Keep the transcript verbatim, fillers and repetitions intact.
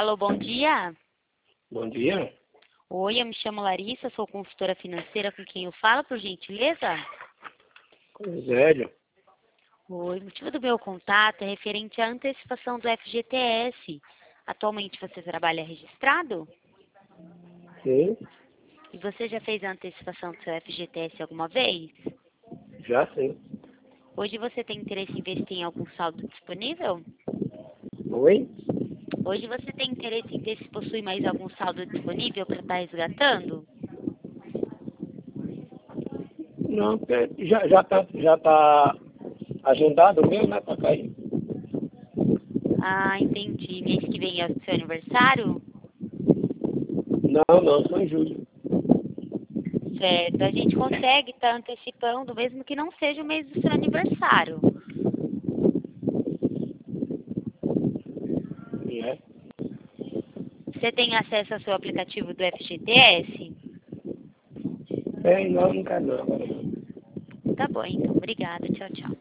Alô, bom dia. Bom dia. Oi, eu me chamo Larissa, sou consultora financeira, com quem eu falo, por gentileza? Zélio. Oi, o motivo do meu contato é referente à antecipação do F G T S. Atualmente você trabalha registrado? Sim, E você já fez a antecipação do seu F G T S alguma vez? já sim. Hoje você tem interesse em investir em algum saldo disponível? Oi? Hoje você tem interesse em ver se possui mais algum saldo disponível para estar resgatando? Não, porque já, já tá, já tá agendado mesmo, né, pra cair? Ah, entendi. Mês que vem é o seu aniversário? Não, não, só em julho. Certo. A gente consegue estar antecipando, mesmo que não seja o mês do seu aniversário. E é? Você tem acesso ao seu aplicativo do F G T S? Tem, não, não quero não, agora não. Tá bom, então. Obrigada. Tchau, tchau.